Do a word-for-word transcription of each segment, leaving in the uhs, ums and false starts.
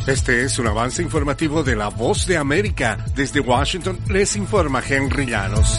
Este es un avance informativo de La Voz de América. Desde Washington les informa Henry Llanos.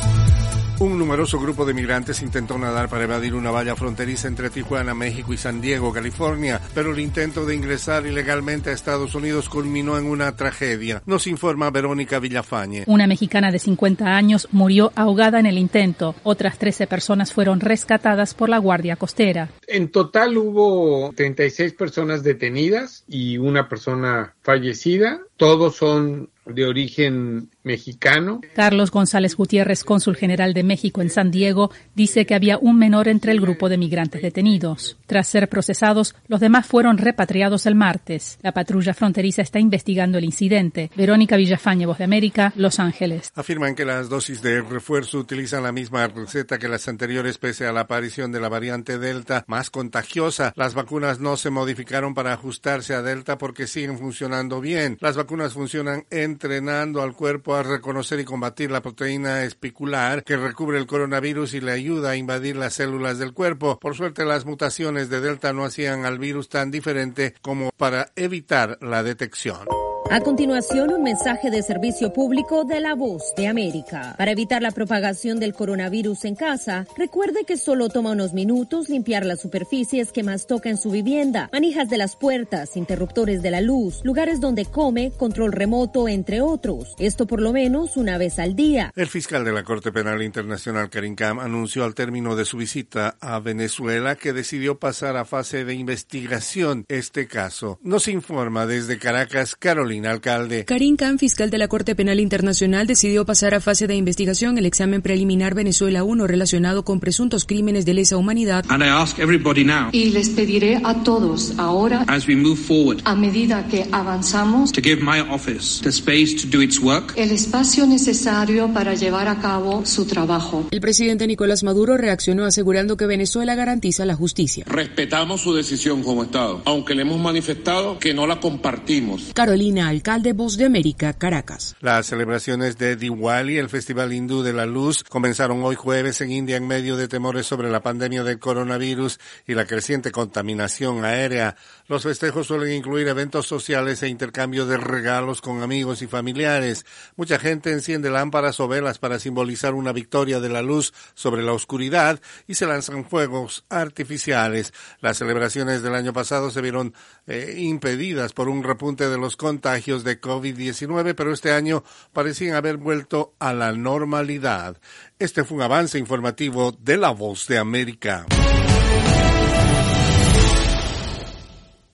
Un numeroso grupo de migrantes intentó nadar para evadir una valla fronteriza entre Tijuana, México y San Diego, California, pero el intento de ingresar ilegalmente a Estados Unidos culminó en una tragedia. Nos informa Verónica Villafañe. Una mexicana de cincuenta años murió ahogada en el intento. Otras trece personas fueron rescatadas por la Guardia Costera. En total hubo treinta y seis personas detenidas y una persona fallecida. Todos son de origen mexicano. Carlos González Gutiérrez, cónsul general de México en San Diego, dice que había un menor entre el grupo de migrantes detenidos. Tras ser procesados, los demás fueron repatriados el martes. La patrulla fronteriza está investigando el incidente. Verónica Villafañe, Voz de América, Los Ángeles. Afirman que las dosis de refuerzo utilizan la misma receta que las anteriores pese a la aparición de la variante Delta más contagiosa. Las vacunas no se modificaron para ajustarse a Delta porque siguen funcionando bien. Las vacunas funcionan entrenando al cuerpo a reconocer y combatir la proteína espicular que recubre el coronavirus y le ayuda a invadir las células del cuerpo. Por suerte, las mutaciones de Delta no hacían al virus tan diferente como para evitar la detección. A continuación, un mensaje de servicio público de La Voz de América. Para evitar la propagación del coronavirus en casa, recuerde que solo toma unos minutos limpiar las superficies que más toca en su vivienda, manijas de las puertas, interruptores de la luz, lugares donde come, control remoto, entre otros. Esto por lo menos una vez al día. El fiscal de la Corte Penal Internacional, Karim Khan, anunció al término de su visita a Venezuela que decidió pasar a fase de investigación este caso. Nos informa desde Caracas, Carolina Alcalde. Karim Khan, fiscal de la Corte Penal Internacional, decidió pasar a fase de investigación el examen preliminar Venezuela uno relacionado con presuntos crímenes de lesa humanidad. And I ask everybody now, y les pediré a todos ahora, as we move forward, a medida que avanzamos, to give my office the space to do its work, el espacio necesario para llevar a cabo su trabajo. El presidente Nicolás Maduro reaccionó asegurando que Venezuela garantiza la justicia. Respetamos su decisión como Estado, aunque le hemos manifestado que no la compartimos. Carolina Alcalde, Voz de América, Caracas. Las celebraciones de Diwali, el Festival Hindú de la Luz, comenzaron hoy jueves en India en medio de temores sobre la pandemia del coronavirus y la creciente contaminación aérea. Los festejos suelen incluir eventos sociales e intercambio de regalos con amigos y familiares. Mucha gente enciende lámparas o velas para simbolizar una victoria de la luz sobre la oscuridad y se lanzan fuegos artificiales. Las celebraciones del año pasado se vieron eh, impedidas por un repunte de los contagios de COVID diecinueve, pero este año parecían haber vuelto a la normalidad. Este fue un avance informativo de La Voz de América.